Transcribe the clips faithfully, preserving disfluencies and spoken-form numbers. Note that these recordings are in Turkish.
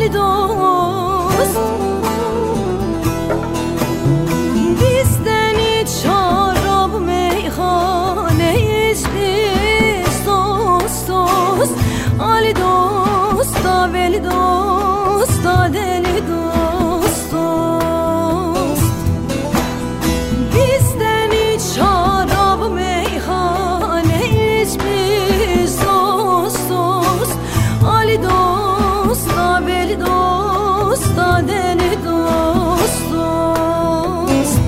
Ali dost. Bizden hiç şarap meyhaneyiz biz dost dost. Ali dost da veli dost da deli dost dost. Bizden hiç şarap meyhaneyiz biz dost dost. Ali dost da veli dost da deli dost dost.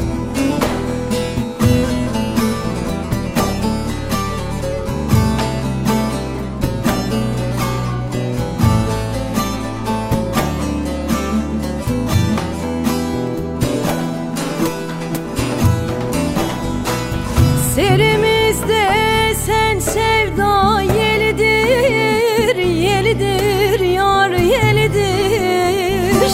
Serimizde sen sevda yelidir, yelidir yar yelidir.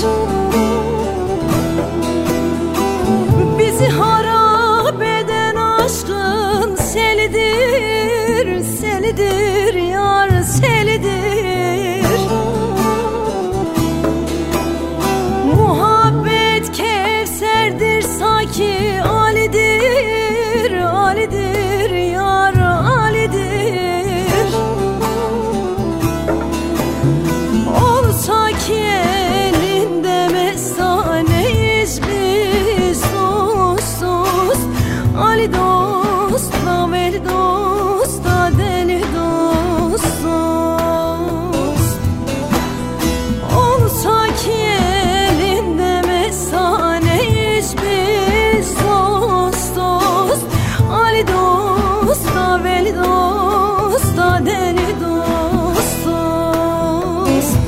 Bizi harap eden aşkın selidir, selidir yar selidir. Muhabbet kevserdir saki alidir, alidir yar alidir. Olsa ki elinde mestaneyiz biz dost dost. Ali dost da veli dost da deli dost dost. Olsa ki elinde mestaneyiz biz dost dost. Ali dost da veli dost da deli dost dost.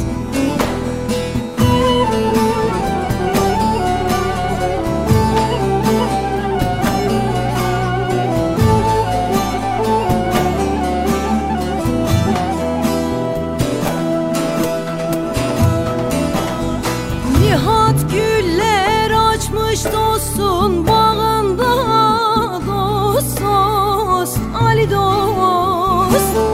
Nihat güller açmış dostun bağında dost dost. Ali dost.